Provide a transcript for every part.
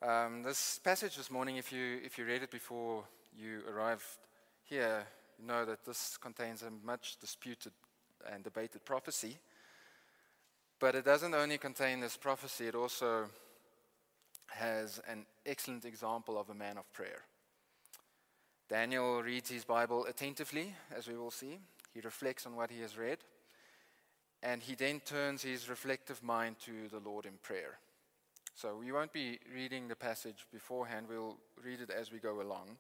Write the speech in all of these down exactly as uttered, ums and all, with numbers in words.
Um, this passage this morning, if you if you read it before you arrived here, you know that this contains a much disputed and debated prophecy. But it doesn't only contain this prophecy, it also has an excellent example of a man of prayer. Daniel reads his Bible attentively, as we will see. He reflects on what he has read, and he then turns his reflective mind to the Lord in prayer. So we won't be reading the passage beforehand, we'll read it as we go along.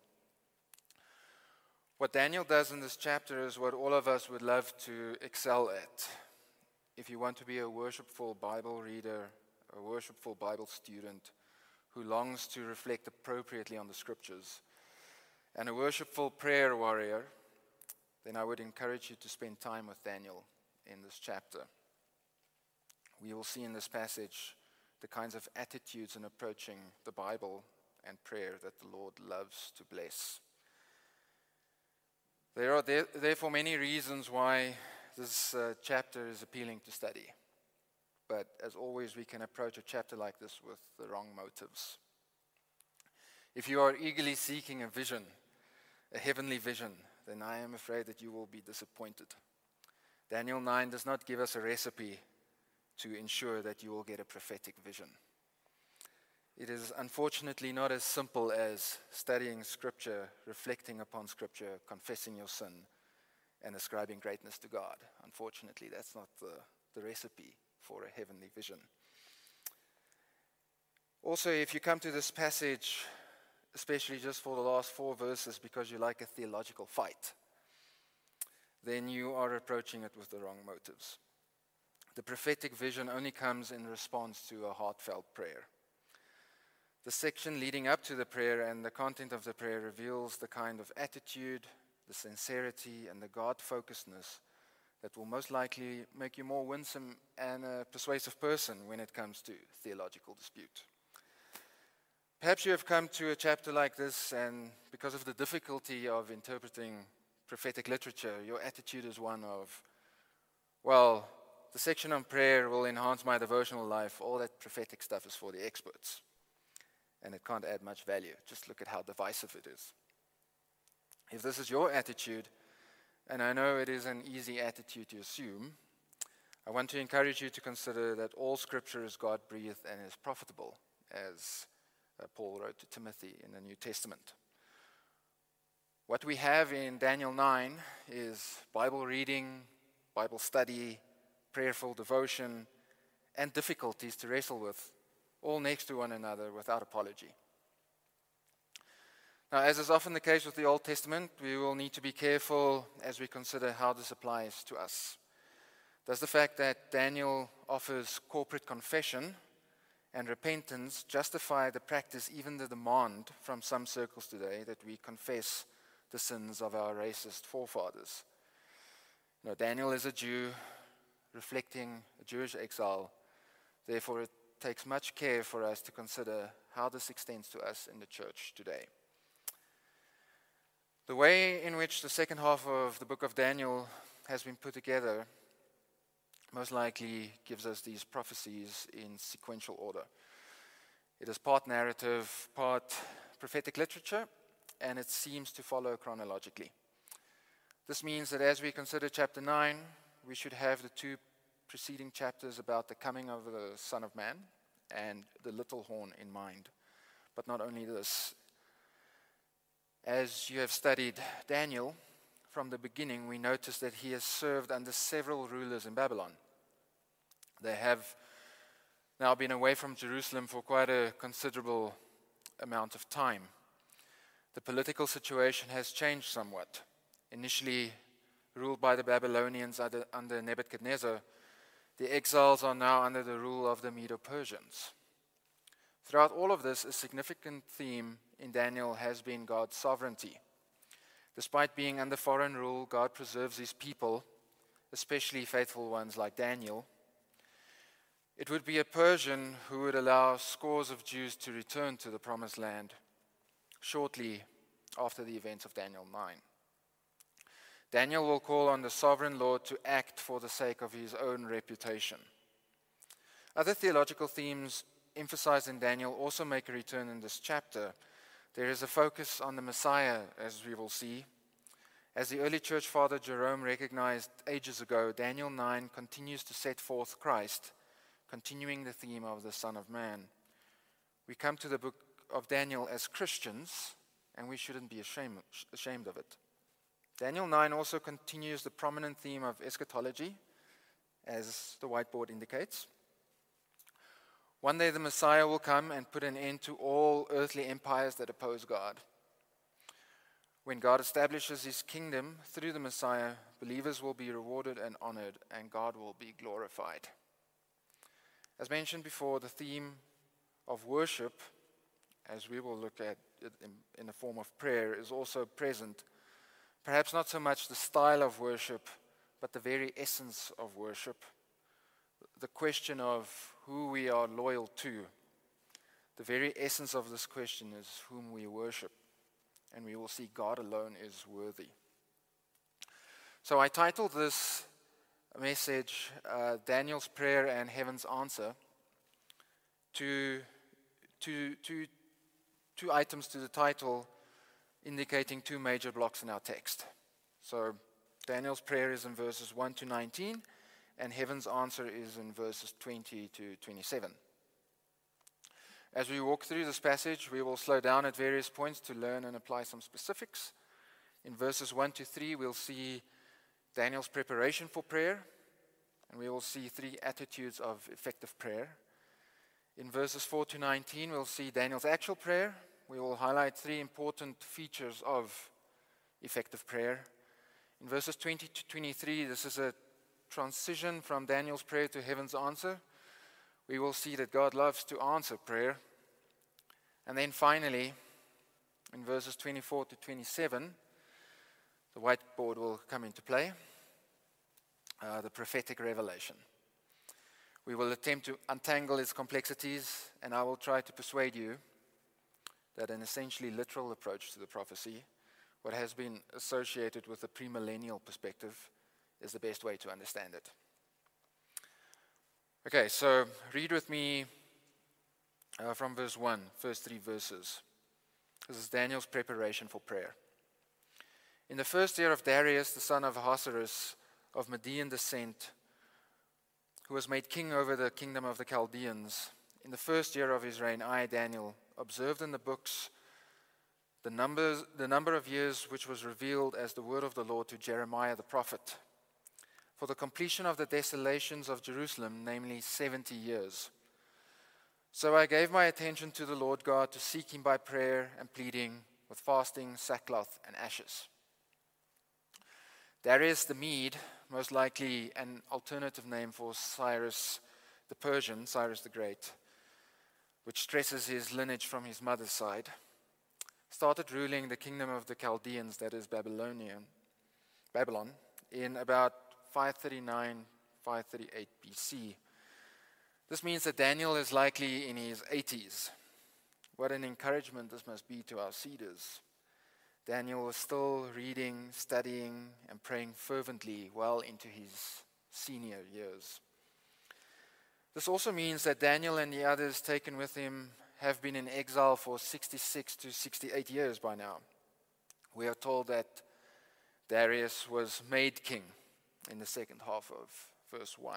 What Daniel does in this chapter is what all of us would love to excel at. If you want to be a worshipful Bible reader, a worshipful Bible student who longs to reflect appropriately on the scriptures, and a worshipful prayer warrior, then I would encourage you to spend time with Daniel in this chapter. We will see in this passage the kinds of attitudes in approaching the Bible and prayer that the Lord loves to bless. There are there, therefore many reasons why this uh, chapter is appealing to study. But as always, we can approach a chapter like this with the wrong motives. If you are eagerly seeking a vision, a heavenly vision, then I am afraid that you will be disappointed. Daniel nine does not give us a recipe to ensure that you will get a prophetic vision. It is unfortunately not as simple as studying Scripture, reflecting upon Scripture, confessing your sin, and ascribing greatness to God. Unfortunately, that's not the, the recipe for a heavenly vision. Also, if you come to this passage, especially just for the last four verses, because you like a theological fight, then you are approaching it with the wrong motives. The prophetic vision only comes in response to a heartfelt prayer. The section leading up to the prayer and the content of the prayer reveals the kind of attitude, the sincerity, and the God-focusedness that will most likely make you more winsome and a persuasive person when it comes to theological dispute. Perhaps you have come to a chapter like this, and because of the difficulty of interpreting prophetic literature, your attitude is one of, well, the section on prayer will enhance my devotional life. All that prophetic stuff is for the experts, and it can't add much value. Just look at how divisive it is. If this is your attitude, and I know it is an easy attitude to assume, I want to encourage you to consider that all Scripture is God-breathed and is profitable, as uh, Paul wrote to Timothy in the New Testament. What we have in Daniel nine is Bible reading, Bible study, prayerful devotion, and difficulties to wrestle with, all next to one another without apology. Now, as is often the case with the Old Testament, we will need to be careful as we consider how this applies to us. Does the fact that Daniel offers corporate confession and repentance justify the practice, even the demand from some circles today, that we confess the sins of our racist forefathers? Now, Daniel is a Jew reflecting a Jewish exile. Therefore, it takes much care for us to consider how this extends to us in the church today. The way in which the second half of the book of Daniel has been put together most likely gives us these prophecies in sequential order. It is part narrative, part prophetic literature, and it seems to follow chronologically. This means that as we consider chapter nine, we should have the two preceding chapters about the coming of the Son of Man and the little horn in mind. But not only this, as you have studied Daniel, from the beginning we notice that he has served under several rulers in Babylon. They have now been away from Jerusalem for quite a considerable amount of time. The political situation has changed somewhat. Initially ruled by the Babylonians under, under Nebuchadnezzar, the exiles are now under the rule of the Medo-Persians. Throughout all of this, a significant theme in Daniel has been God's sovereignty. Despite being under foreign rule, God preserves his people, especially faithful ones like Daniel. It would be a Persian who would allow scores of Jews to return to the promised land shortly after the events of Daniel nine. Daniel will call on the sovereign Lord to act for the sake of his own reputation. Other theological themes emphasized in Daniel also make a return in this chapter. There is a focus on the Messiah, as we will see. As the early church father Jerome recognized ages ago, Daniel nine continues to set forth Christ, continuing the theme of the Son of Man. We come to the book of Daniel as Christians, and we shouldn't be ashamed, ashamed of it. Daniel nine also continues the prominent theme of eschatology, as the whiteboard indicates. One day the Messiah will come and put an end to all earthly empires that oppose God. When God establishes his kingdom through the Messiah, believers will be rewarded and honored, and God will be glorified. As mentioned before, the theme of worship, as we will look at it in, in the form of prayer, is also present. Perhaps not so much the style of worship, but the very essence of worship. The question of who we are loyal to. The very essence of this question is whom we worship. And we will see God alone is worthy. So I titled this message, uh, Daniel's Prayer and Heaven's Answer, to, to, to two items to the title indicating two major blocks in our text. So Daniel's prayer is in verses one to nineteen, and heaven's answer is in verses twenty to twenty-seven. As we walk through this passage, we will slow down at various points to learn and apply some specifics. In verses one to three, we'll see Daniel's preparation for prayer, and we will see three attitudes of effective prayer. In verses four to nineteen, we'll see Daniel's actual prayer. We will highlight three important features of effective prayer. In verses twenty to twenty-three, this is a transition from Daniel's prayer to heaven's answer. We will see that God loves to answer prayer. And then finally, in verses twenty-four to twenty-seven, the whiteboard will come into play, uh, the prophetic revelation. We will attempt to untangle its complexities, and I will try to persuade you that an essentially literal approach to the prophecy, what has been associated with the premillennial perspective, is the best way to understand it. Okay, so read with me uh, from verse one, first three verses. This is Daniel's preparation for prayer. In the first year of Darius, the son of Ahasuerus, of Median descent, who was made king over the kingdom of the Chaldeans, in the first year of his reign, I, Daniel, observed in the books the numbers, the number of years which was revealed as the word of the Lord to Jeremiah the prophet, for the completion of the desolations of Jerusalem, namely seventy years. So I gave my attention to the Lord God to seek him by prayer and pleading with fasting, sackcloth, and ashes. Darius the Mede, most likely an alternative name for Cyrus the Persian, Cyrus the Great, which stresses his lineage from his mother's side, started ruling the kingdom of the Chaldeans, that is Babylonian, Babylon, in about five thirty-nine, five thirty-eight B C. This means that Daniel is likely in his eighties. What an encouragement this must be to our seeders. Daniel was still reading, studying, and praying fervently well into his senior years. This also means that Daniel and the others taken with him have been in exile for sixty-six to sixty-eight years by now. We are told that Darius was made king in the second half of verse one.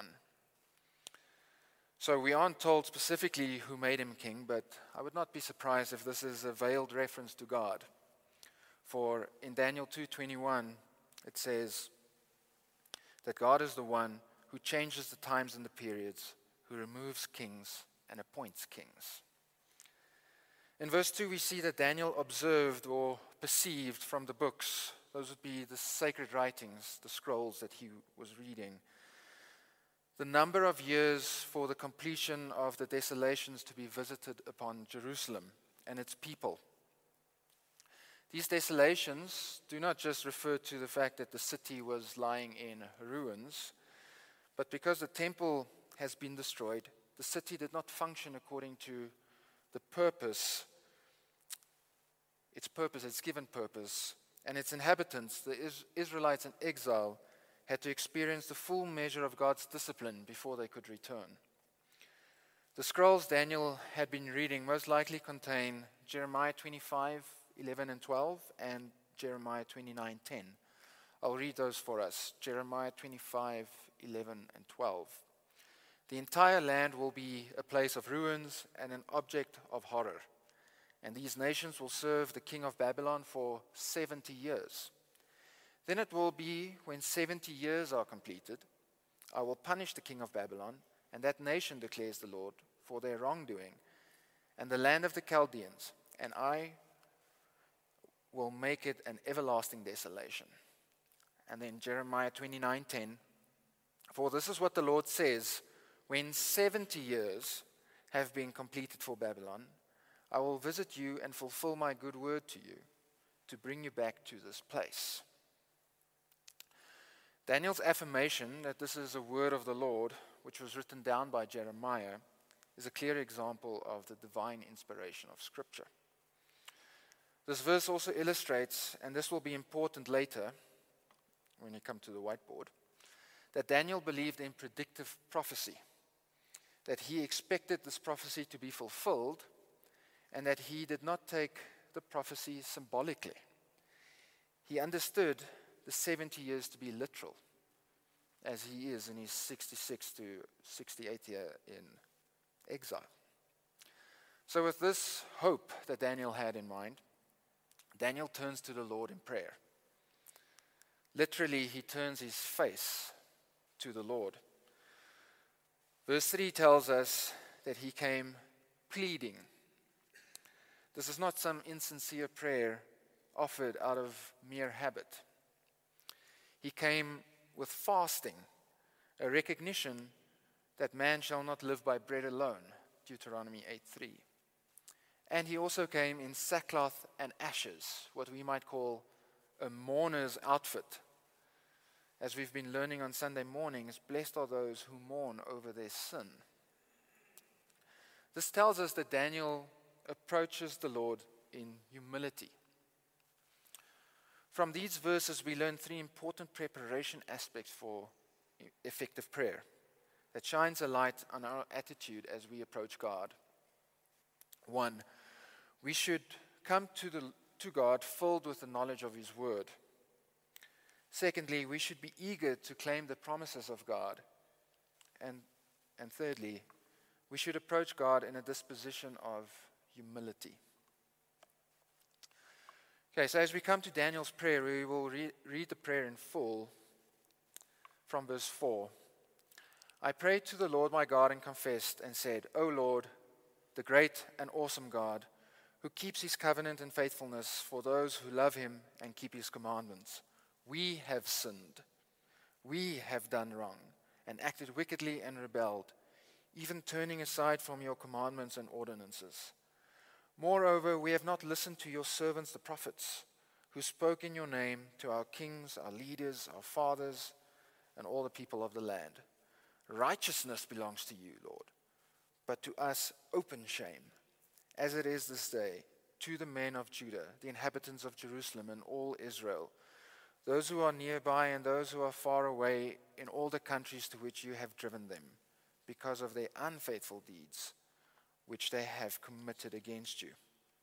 So we aren't told specifically who made him king, but I would not be surprised if this is a veiled reference to God. For in Daniel two twenty-one, it says that God is the one who changes the times and the periods, who removes kings and appoints kings. In verse two, we see that Daniel observed or perceived from the books, those would be the sacred writings, the scrolls that he was reading, the number of years for the completion of the desolations to be visited upon Jerusalem and its people. These desolations do not just refer to the fact that the city was lying in ruins, but because the temple has been destroyed, the city did not function according to the purpose, its purpose, its given purpose, and its inhabitants, the Israelites in exile, had to experience the full measure of God's discipline before they could return. The scrolls Daniel had been reading most likely contain Jeremiah twenty-five, eleven and twelve, and Jeremiah twenty-nine, ten. I'll read those for us. Jeremiah twenty-five, eleven and twelve. The entire land will be a place of ruins and an object of horror. And these nations will serve the king of Babylon for seventy years. Then it will be when seventy years are completed, I will punish the king of Babylon, and that nation, declares the Lord, for their wrongdoing, and the land of the Chaldeans, and I will make it an everlasting desolation. And then Jeremiah twenty-nine, ten. For this is what the Lord says, when seventy years have been completed for Babylon, I will visit you and fulfill my good word to you, to bring you back to this place. Daniel's affirmation that this is a word of the Lord, which was written down by Jeremiah, is a clear example of the divine inspiration of Scripture. This verse also illustrates, and this will be important later when you come to the whiteboard, that Daniel believed in predictive prophecy, that he expected this prophecy to be fulfilled, and that he did not take the prophecy symbolically. He understood the seventy years to be literal, as he is in his sixty-six to sixty-eight year in exile. So with this hope that Daniel had in mind, Daniel turns to the Lord in prayer. Literally, he turns his face to the Lord. Verse three tells us that he came pleading. This is not some insincere prayer offered out of mere habit. He came with fasting, a recognition that man shall not live by bread alone, Deuteronomy eight three. And he also came in sackcloth and ashes, what we might call a mourner's outfit. As we've been learning on Sunday mornings, blessed are those who mourn over their sin. This tells us that Daniel approaches the Lord in humility. From these verses, we learn three important preparation aspects for effective prayer that shines a light on our attitude as we approach God. One, we should come to, the, to God filled with the knowledge of His Word. Secondly, we should be eager to claim the promises of God. And, and thirdly, we should approach God in a disposition of humility. Okay, so as we come to Daniel's prayer, we will re- read the prayer in full from verse four. I prayed to the Lord my God and confessed and said, O Lord, the great and awesome God, who keeps His covenant and faithfulness for those who love Him and keep His commandments. We have sinned. We have done wrong and acted wickedly and rebelled, even turning aside from your commandments and ordinances. Moreover, we have not listened to your servants, the prophets, who spoke in your name to our kings, our leaders, our fathers, and all the people of the land. Righteousness belongs to you, Lord, but to us open shame, as it is this day, to the men of Judah, the inhabitants of Jerusalem, and all Israel, those who are nearby and those who are far away, in all the countries to which you have driven them, because of their unfaithful deeds, which they have committed against you.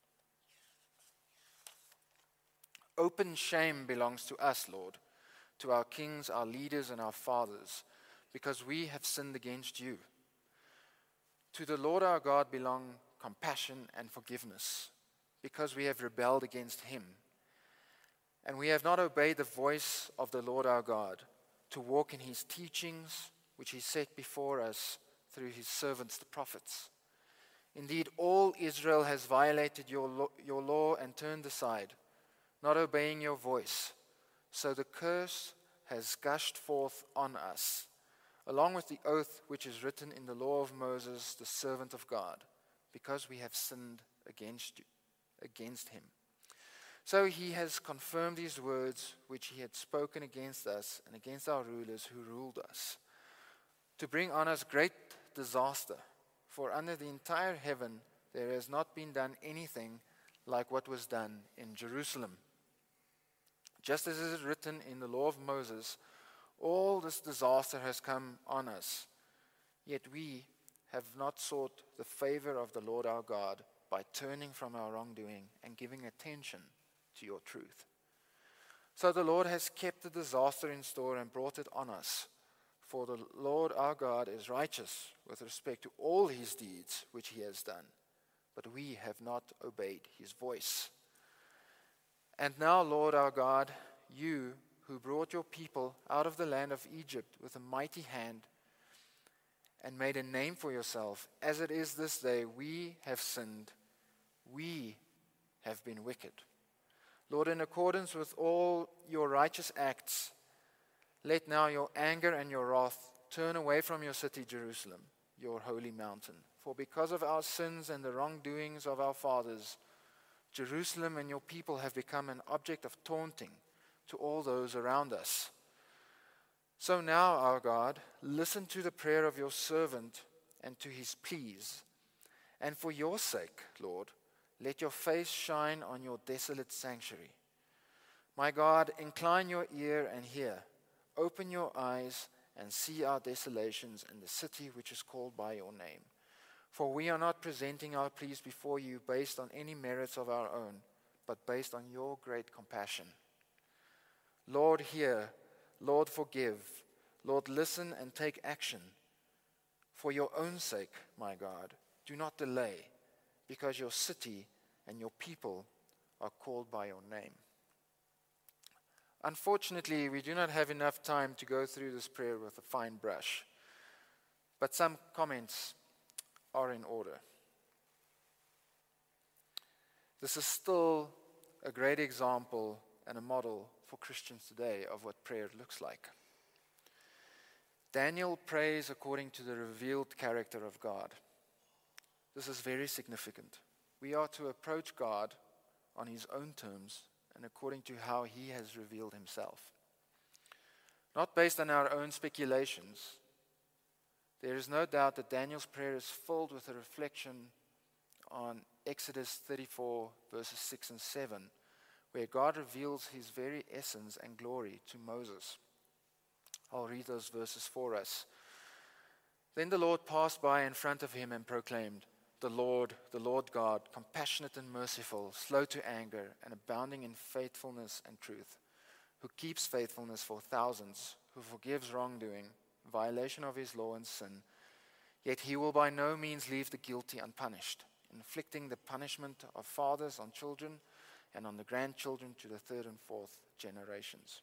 Open shame belongs to us, Lord, to our kings, our leaders, and our fathers, because we have sinned against you. To the Lord our God belong compassion and forgiveness, because we have rebelled against Him. And we have not obeyed the voice of the Lord our God, to walk in His teachings, which He set before us through His servants, the prophets. Indeed, all Israel has violated your law, your law and turned aside, not obeying your voice. So the curse has gushed forth on us, along with the oath which is written in the law of Moses, the servant of God, because we have sinned against you, against Him. So He has confirmed His words which He had spoken against us and against our rulers who ruled us, to bring on us great disaster. For under the entire heaven there has not been done anything like what was done in Jerusalem. Just as it is written in the law of Moses, all this disaster has come on us, yet we have not sought the favor of the Lord our God by turning from our wrongdoing and giving attention to your truth. So the Lord has kept the disaster in store and brought it on us. For the Lord our God is righteous with respect to all his deeds which he has done, but we have not obeyed his voice. And now, Lord our God, you who brought your people out of the land of Egypt with a mighty hand and made a name for yourself, as it is this day, we have sinned, we have been wicked. Lord, in accordance with all your righteous acts, let now your anger and your wrath turn away from your city, Jerusalem, your holy mountain. For because of our sins and the wrongdoings of our fathers, Jerusalem and your people have become an object of taunting to all those around us. So now, our God, listen to the prayer of your servant and to his pleas. And for your sake, Lord, let your face shine on your desolate sanctuary. My God, incline your ear and hear. Open your eyes and see our desolations and the city which is called by your name. For we are not presenting our pleas before you based on any merits of our own, but based on your great compassion. Lord, hear. Lord, forgive. Lord, listen and take action. For your own sake, my God, do not delay, because your city and your people are called by your name. Unfortunately, we do not have enough time to go through this prayer with a fine brush, but some comments are in order. This is still a great example and a model for Christians today of what prayer looks like. Daniel prays according to the revealed character of God. This is very significant. We are to approach God on his own terms and according to how he has revealed himself. Not based on our own speculations. There is no doubt that Daniel's prayer is filled with a reflection on Exodus thirty-four, verses six and seven, where God reveals his very essence and glory to Moses. I'll read those verses for us. Then the Lord passed by in front of him and proclaimed, The Lord, the Lord God, compassionate and merciful, slow to anger, and abounding in faithfulness and truth, who keeps faithfulness for thousands, who forgives wrongdoing, violation of his law and sin, yet he will by no means leave the guilty unpunished, inflicting the punishment of fathers on children and on the grandchildren to the third and fourth generations.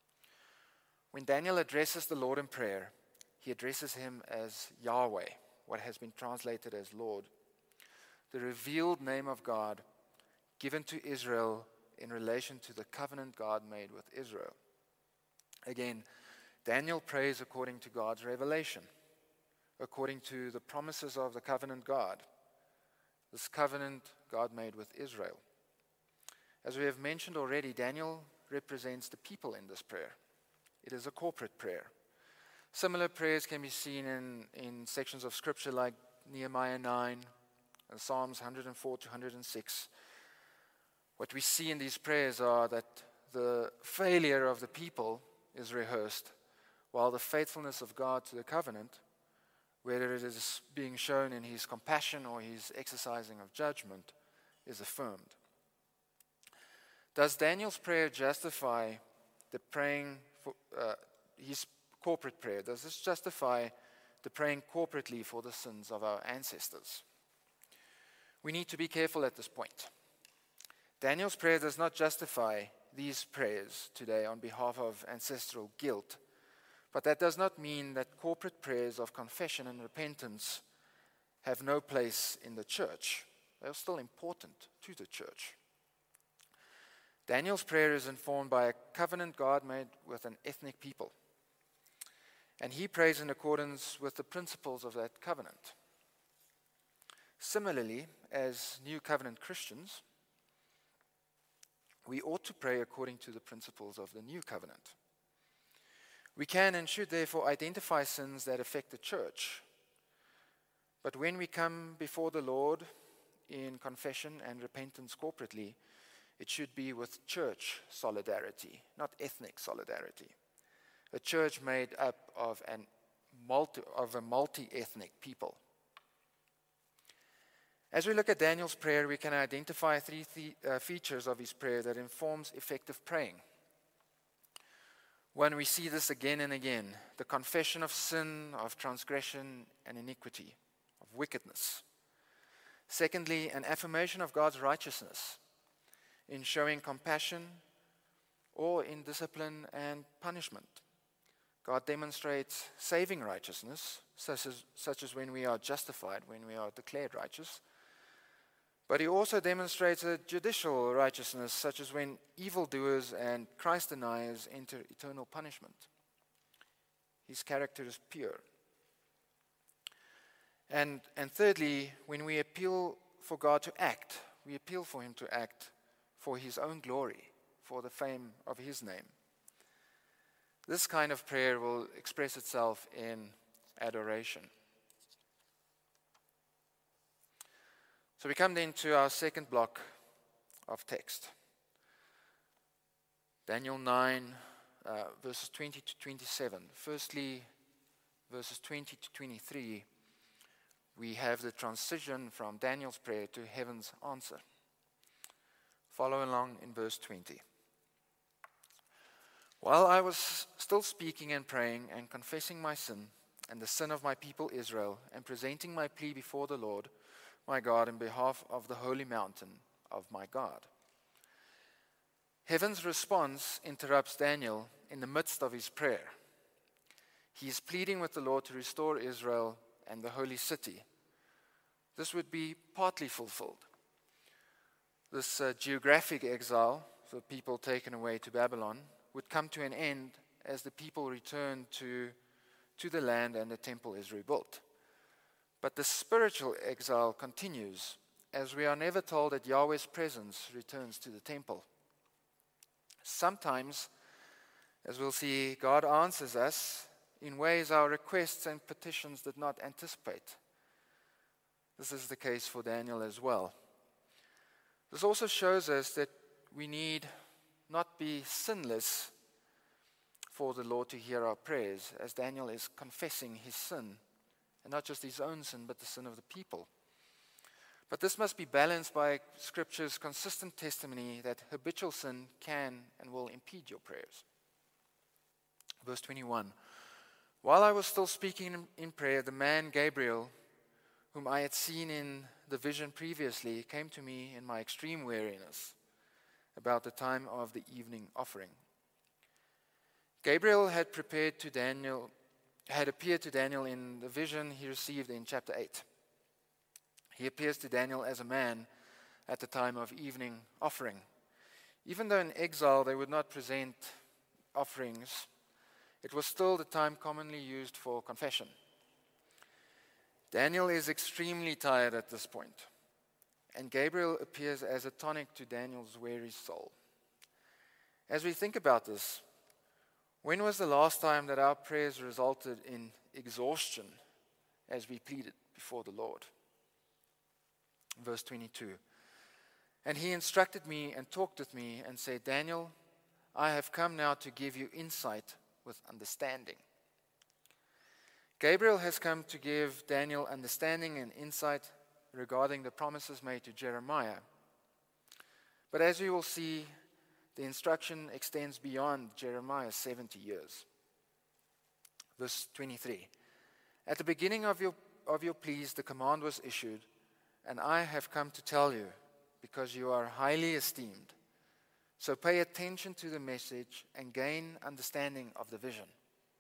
When Daniel addresses the Lord in prayer, he addresses him as Yahweh, what has been translated as Lord, the revealed name of God given to Israel in relation to the covenant God made with Israel. Again, Daniel prays according to God's revelation, according to the promises of the covenant God, this covenant God made with Israel. As we have mentioned already, Daniel represents the people in this prayer. It is a corporate prayer. Similar prayers can be seen in, in sections of Scripture like Nehemiah nine, and Psalms one oh four to one oh six. What we see in these prayers are that the failure of the people is rehearsed, while the faithfulness of God to the covenant, whether it is being shown in his compassion or his exercising of judgment, is affirmed. Does Daniel's prayer justify the praying for uh, his corporate prayer? Does this justify the praying corporately for the sins of our ancestors? We need to be careful at this point. Daniel's prayer does not justify these prayers today on behalf of ancestral guilt, but that does not mean that corporate prayers of confession and repentance have no place in the church. They are still important to the church. Daniel's prayer is informed by a covenant God made with an ethnic people, and he prays in accordance with the principles of that covenant. Similarly, as New Covenant Christians, we ought to pray according to the principles of the New Covenant. We can and should therefore identify sins that affect the church. But when we come before the Lord in confession and repentance corporately, it should be with church solidarity, not ethnic solidarity. A church made up of, an multi, of a multi-ethnic people. As we look at Daniel's prayer, we can identify three th- uh, features of his prayer that informs effective praying. One, we see this again and again, the confession of sin, of transgression and iniquity, of wickedness. Secondly, an affirmation of God's righteousness in showing compassion or in discipline and punishment. God demonstrates saving righteousness, such as, such as when we are justified, when we are declared righteous. But he also demonstrates a judicial righteousness, such as when evildoers and Christ deniers enter eternal punishment. His character is pure. And, and thirdly, when we appeal for God to act, we appeal for him to act for his own glory, for the fame of his name. This kind of prayer will express itself in adoration. So we come then to our second block of text. Daniel nine, uh, verses twenty to twenty-seven. Firstly, verses twenty to twenty-three, we have the transition from Daniel's prayer to heaven's answer. Follow along in verse twenty. While I was still speaking and praying and confessing my sin and the sin of my people Israel and presenting my plea before the Lord, my God, in behalf of the holy mountain of my God. Heaven's response interrupts Daniel in the midst of his prayer. He is pleading with the Lord to restore Israel and the holy city. This would be partly fulfilled. This uh, geographic exile, the people taken away to Babylon, would come to an end as the people returned to, to the land and the temple is rebuilt. But the spiritual exile continues, as we are never told that Yahweh's presence returns to the temple. Sometimes, as we'll see, God answers us in ways our requests and petitions did not anticipate. This is the case for Daniel as well. This also shows us that we need not be sinless for the Lord to hear our prayers, as Daniel is confessing his sin. And not just his own sin, but the sin of the people. But this must be balanced by Scripture's consistent testimony that habitual sin can and will impede your prayers. Verse twenty-one. While I was still speaking in prayer, the man Gabriel, whom I had seen in the vision previously, came to me in my extreme weariness about the time of the evening offering. Gabriel had prepared to Daniel had appeared to Daniel in the vision he received in chapter eight. He appears to Daniel as a man at the time of evening offering. Even though in exile they would not present offerings, it was still the time commonly used for confession. Daniel is extremely tired at this point, and Gabriel appears as a tonic to Daniel's weary soul. As we think about this, when was the last time that our prayers resulted in exhaustion as we pleaded before the Lord? Verse twenty-two. And he instructed me and talked with me and said, Daniel, I have come now to give you insight with understanding. Gabriel has come to give Daniel understanding and insight regarding the promises made to Jeremiah. But as we will see, the instruction extends beyond Jeremiah's seventy years. Verse twenty-three. At the beginning of your, of your pleas, the command was issued, and I have come to tell you, because you are highly esteemed. So pay attention to the message and gain understanding of the vision.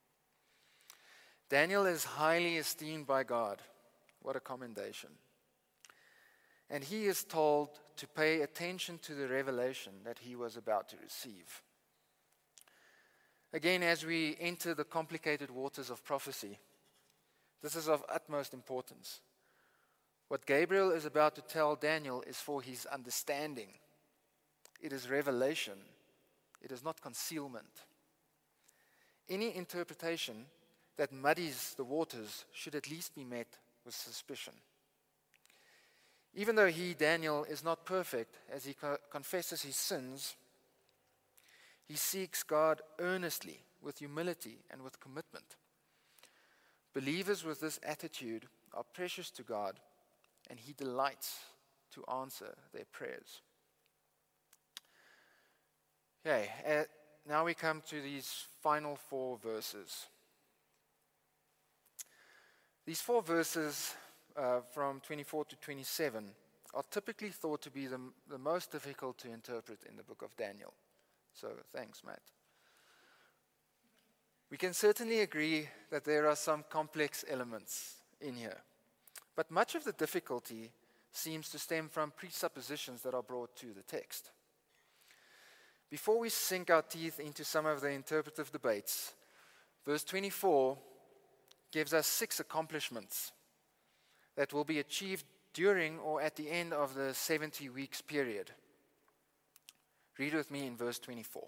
Daniel is highly esteemed by God. What a commendation. And he is told to pay attention to the revelation that he was about to receive. Again, as we enter the complicated waters of prophecy, this is of utmost importance. What Gabriel is about to tell Daniel is for his understanding. It is revelation. It is not concealment. Any interpretation that muddies the waters should at least be met with suspicion. Even though he, Daniel, is not perfect as he co- confesses his sins, he seeks God earnestly with humility and with commitment. Believers with this attitude are precious to God and he delights to answer their prayers. Okay, uh, now we come to these final four verses. These four verses uh, from twenty-four to twenty-seven are typically thought to be the, the most difficult to interpret in the book of Daniel. So thanks, Matt. We can certainly agree that there are some complex elements in here, but much of the difficulty seems to stem from presuppositions that are brought to the text. Before we sink our teeth into some of the interpretive debates, verse twenty-four gives us six accomplishments that will be achieved during or at the end of the seventy weeks period. Read with me in verse twenty-four.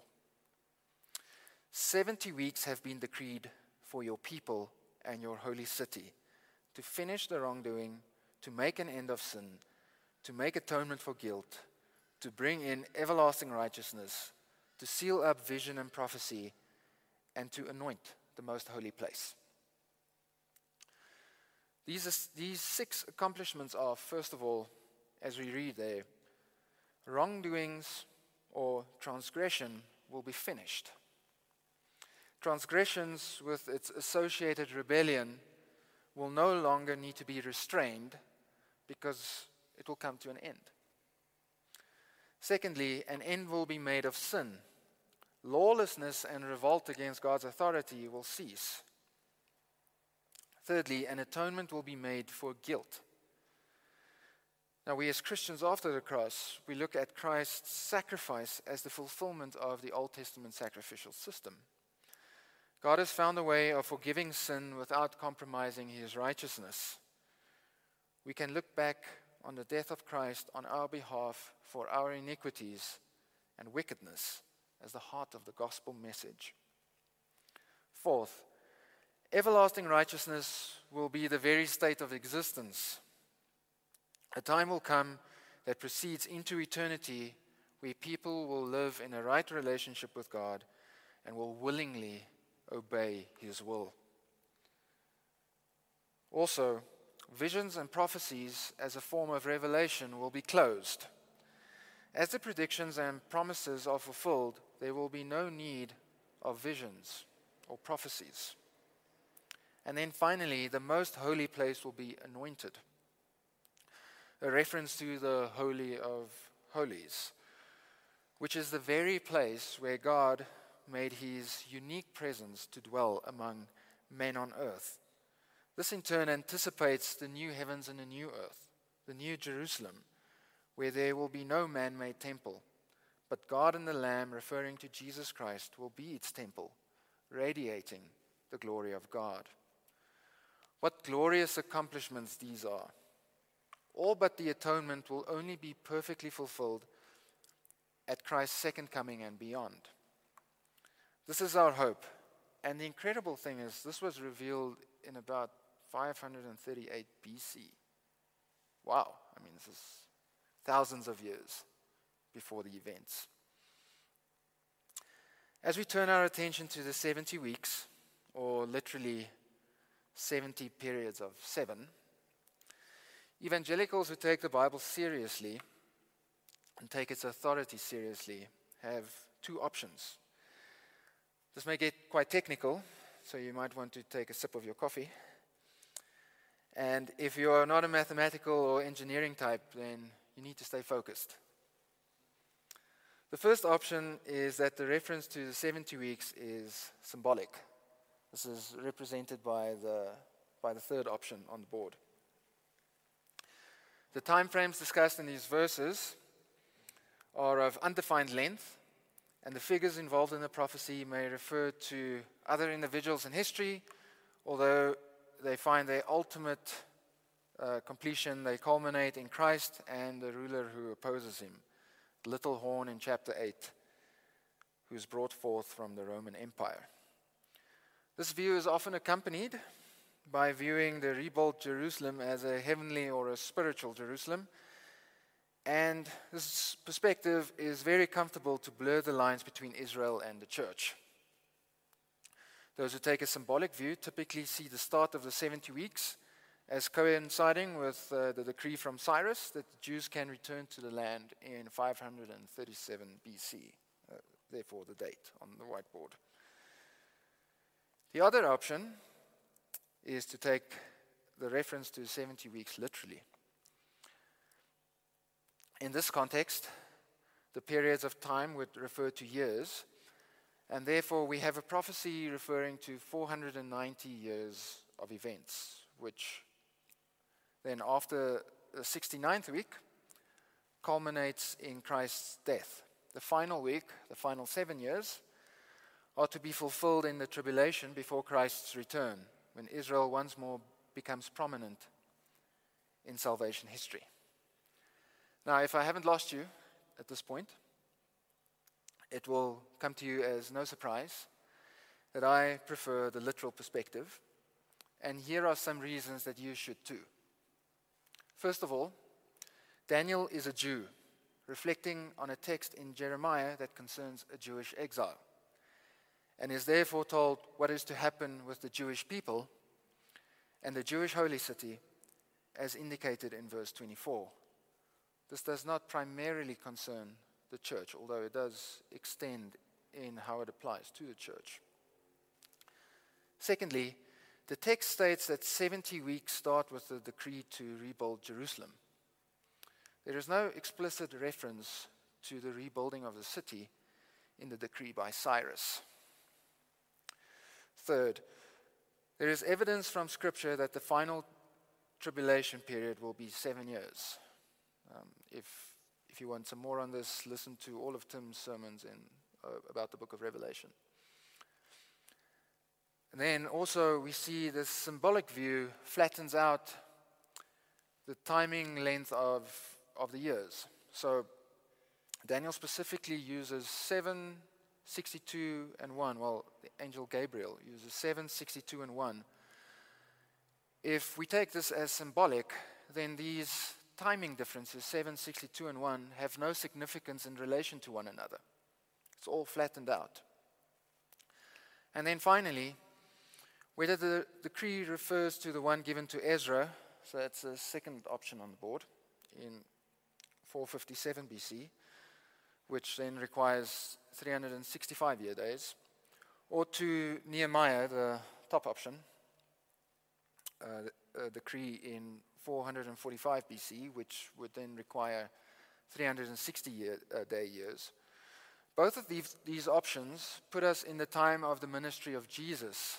Seventy weeks have been decreed for your people and your holy city, to finish the wrongdoing, to make an end of sin, to make atonement for guilt, to bring in everlasting righteousness, to seal up vision and prophecy, and to anoint the most holy place. These, are, these six accomplishments are, first of all, as we read there, wrongdoings or transgression will be finished. Transgressions with its associated rebellion will no longer need to be restrained because it will come to an end. Secondly, an end will be made of sin. Lawlessness and revolt against God's authority will cease. Thirdly, an atonement will be made for guilt. Now, we as Christians after the cross, we look at Christ's sacrifice as the fulfillment of the Old Testament sacrificial system. God has found a way of forgiving sin without compromising his righteousness. We can look back on the death of Christ on our behalf for our iniquities and wickedness as the heart of the gospel message. Fourth, everlasting righteousness will be the very state of existence. A time will come that proceeds into eternity where people will live in a right relationship with God and will willingly obey his will. Also, visions and prophecies as a form of revelation will be closed. As the predictions and promises are fulfilled, there will be no need of visions or prophecies. And then finally, the most holy place will be anointed. A reference to the Holy of Holies, which is the very place where God made his unique presence to dwell among men on earth. This in turn anticipates the new heavens and the new earth, the new Jerusalem, where there will be no man-made temple, but God and the Lamb, referring to Jesus Christ, will be its temple, radiating the glory of God. What glorious accomplishments these are! All but the atonement will only be perfectly fulfilled at Christ's second coming and beyond. This is our hope. And the incredible thing is, this was revealed in about five hundred thirty-eight B C. Wow, I mean, this is thousands of years before the events. As we turn our attention to the seventy weeks, or literally seventy periods of seven, evangelicals who take the Bible seriously and take its authority seriously have two options. This may get quite technical, so you might want to take a sip of your coffee. And if you are not a mathematical or engineering type, then you need to stay focused. The first option is that the reference to the seventy weeks is symbolic. This is represented by the, by the third option on the board. The time frames discussed in these verses are of undefined length, and the figures involved in the prophecy may refer to other individuals in history, although they find their ultimate uh, completion, they culminate in Christ and the ruler who opposes him, the little horn in chapter eight, who is brought forth from the Roman Empire. This view is often accompanied by viewing the rebuilt Jerusalem as a heavenly or a spiritual Jerusalem. And this perspective is very comfortable to blur the lines between Israel and the church. Those who take a symbolic view typically see the start of the seventy weeks as coinciding with uh, the decree from Cyrus that the Jews can return to the land in five hundred thirty-seven B C, uh, therefore the date on the whiteboard. The other option is to take the reference to seventy weeks literally. In this context, the periods of time would refer to years, and therefore we have a prophecy referring to four hundred ninety years of events, which then after the sixty-ninth week culminates in Christ's death. The final week, the final seven years, are to be fulfilled in the tribulation before Christ's return, when Israel once more becomes prominent in salvation history. Now, if I haven't lost you at this point, it will come to you as no surprise that I prefer the literal perspective, and here are some reasons that you should too. First of all, Daniel is a Jew, reflecting on a text in Jeremiah that concerns a Jewish exile, and is therefore told what is to happen with the Jewish people and the Jewish holy city, as indicated in verse twenty-four. This does not primarily concern the church, although it does extend in how it applies to the church. Secondly, the text states that seventy weeks start with the decree to rebuild Jerusalem. There is no explicit reference to the rebuilding of the city in the decree by Cyrus. Third, there is evidence from Scripture that the final tribulation period will be seven years. Um, if, if you want some more on this, listen to all of Tim's sermons in, uh, about the book of Revelation. And then also we see this symbolic view flattens out the timing length of, of the years. So Daniel specifically uses seven, sixty-two, and one. Well, the angel Gabriel uses seven, sixty-two, and one. If we take this as symbolic, then these timing differences, seven, sixty-two, and one, have no significance in relation to one another. It's all flattened out. And then finally, whether the decree refers to the one given to Ezra, so that's the second option on the board, in four fifty-seven B C, which then requires three hundred sixty-five year days, or to Nehemiah, the top option, uh, a decree in four forty-five B C, which would then require three hundred sixty year, uh, day years. Both of these, these options put us in the time of the ministry of Jesus,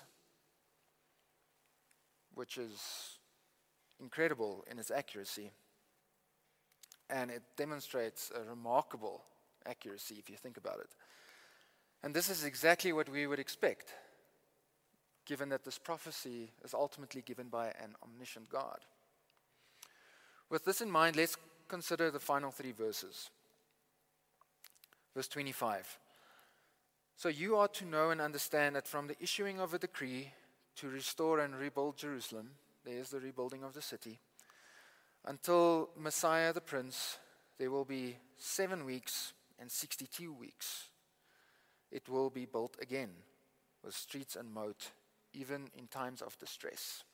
which is incredible in its accuracy. And it demonstrates a remarkable accuracy if you think about it. And this is exactly what we would expect, given that this prophecy is ultimately given by an omniscient God. With this in mind, let's consider the final three verses. Verse twenty-five. So you are to know and understand that from the issuing of a decree to restore and rebuild Jerusalem, there's the rebuilding of the city, until Messiah the Prince, there will be seven weeks and sixty-two weeks. It will be built again with streets and moat, even in times of distress.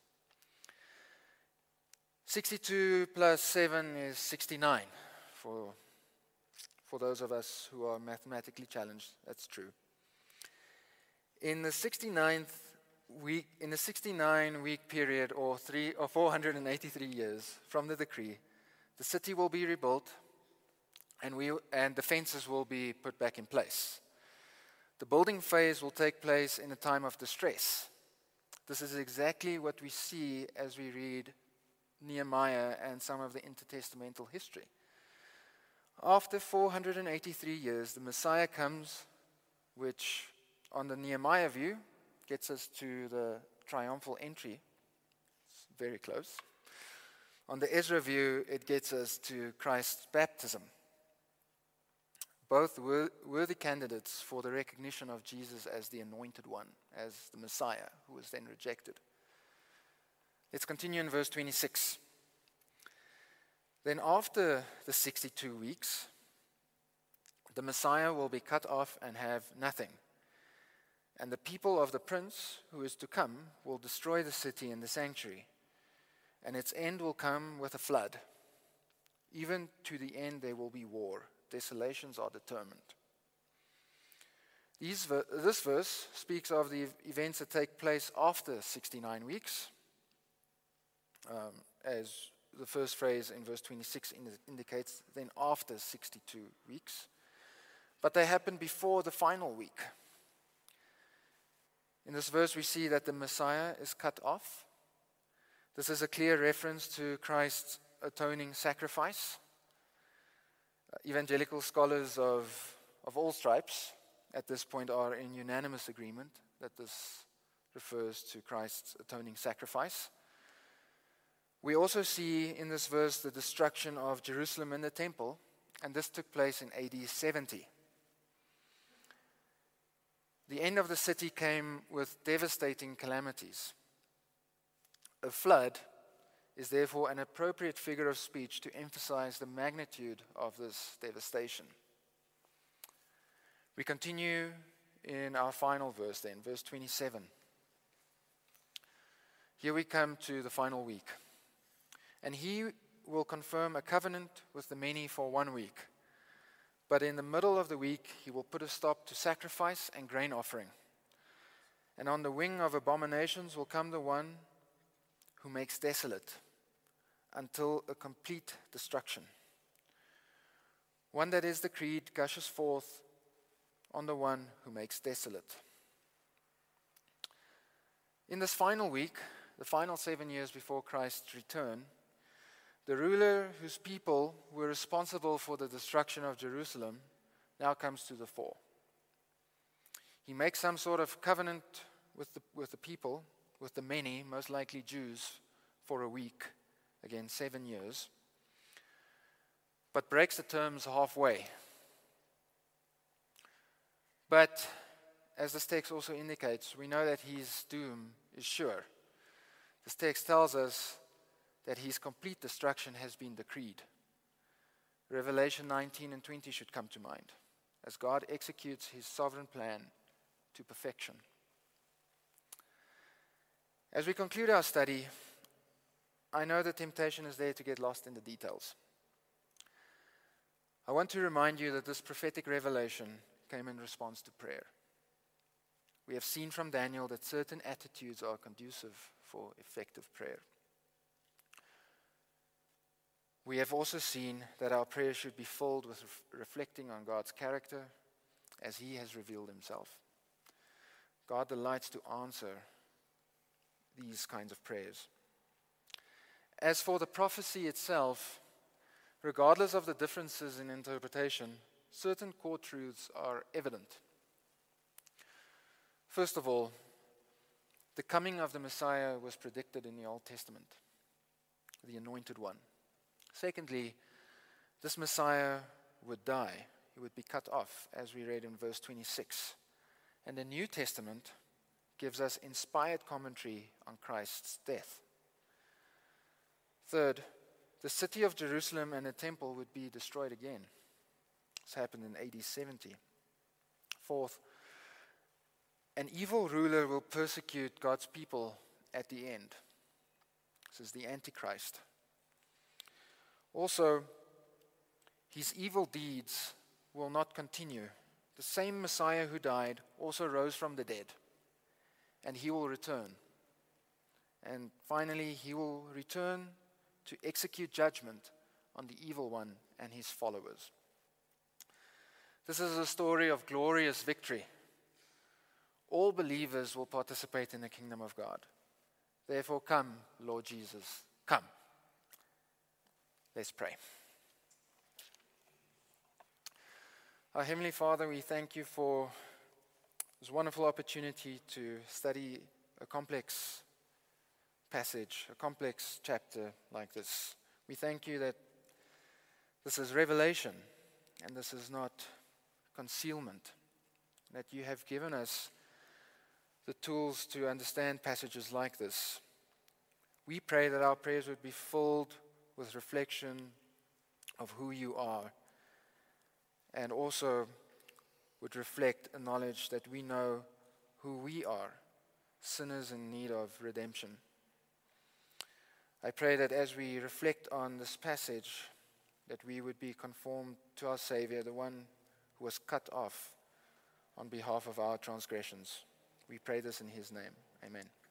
sixty-two plus seven is sixty-nine. For, for those of us who are mathematically challenged, that's true. In the sixty-ninth week, in the sixty-nine week period, or three or four hundred eighty-three years from the decree, the city will be rebuilt, and we and the fences will be put back in place. The building phase will take place in a time of distress. This is exactly what we see as we read Nehemiah and some of the intertestamental history. After four hundred eighty-three years, the Messiah comes, which on the Nehemiah view gets us to the triumphal entry. It's very close. On the Ezra view, it gets us to Christ's baptism. Both were worthy candidates for the recognition of Jesus as the anointed one, as the Messiah, who was then rejected. Let's continue in verse twenty-six. Then after the sixty-two weeks, the Messiah will be cut off and have nothing. And the people of the prince who is to come will destroy the city and the sanctuary. and its end will come with a flood. Even to the end there will be war. Desolations are determined. These, this verse speaks of the events that take place after sixty-nine weeks, um, as the first phrase in verse twenty-six indicates, then after sixty-two weeks. But they happen before the final week. In this verse we see that the Messiah is cut off. This is a clear reference to Christ's atoning sacrifice. Uh, evangelical scholars of, of all stripes at this point are in unanimous agreement that this refers to Christ's atoning sacrifice. We also see in this verse the destruction of Jerusalem and the temple, and this took place in A D seventy. The end of the city came with devastating calamities. A flood is therefore an appropriate figure of speech to emphasize the magnitude of this devastation. We continue in our final verse then, verse twenty-seven. Here we come to the final week. And he will confirm a covenant with the many for one week. But in the middle of the week, he will put a stop to sacrifice and grain offering. And on the wing of abominations will come the one who makes desolate until a complete destruction. One that is decreed gushes forth on the one who makes desolate. In this final week, the final seven years before Christ's return, the ruler whose people were responsible for the destruction of Jerusalem now comes to the fore. He makes some sort of covenant with the, with the people, with the many, most likely Jews, for a week, again seven years, but breaks the terms halfway. But, as this text also indicates, we know that his doom is sure. This text tells us that his complete destruction has been decreed. Revelation nineteen and twenty should come to mind, as God executes his sovereign plan to perfection. As we conclude our study, I know the temptation is there to get lost in the details. I want to remind you that this prophetic revelation came in response to prayer. We have seen from Daniel that certain attitudes are conducive for effective prayer. We have also seen that our prayer should be filled with ref- reflecting on God's character as he has revealed himself. God delights to answer these kinds of prayers. As for the prophecy itself, regardless of the differences in interpretation, certain core truths are evident. First of all, the coming of the Messiah was predicted in the Old Testament, the Anointed One. Secondly, this Messiah would die. He would be cut off, as we read in verse twenty-six. And the New Testament gives us inspired commentary on Christ's death. Third, the city of Jerusalem and the temple would be destroyed again. This happened in A D seventy. Fourth, an evil ruler will persecute God's people at the end. This is the Antichrist. Also, his evil deeds will not continue. The same Messiah who died also rose from the dead, and he will return. And finally, he will return to execute judgment on the evil one and his followers. This is a story of glorious victory. All believers will participate in the kingdom of God. Therefore, come, Lord Jesus, come. Let's pray. Our Heavenly Father, we thank you for this wonderful opportunity to study a complex passage, a complex chapter like this. We thank you that this is revelation and this is not concealment, that you have given us the tools to understand passages like this. We pray that our prayers would be filled with reflection of who you are, and also would reflect a knowledge that we know who we are, sinners in need of redemption. I pray that as we reflect on this passage, that we would be conformed to our Savior, the one who was cut off on behalf of our transgressions. We pray this in his name. Amen.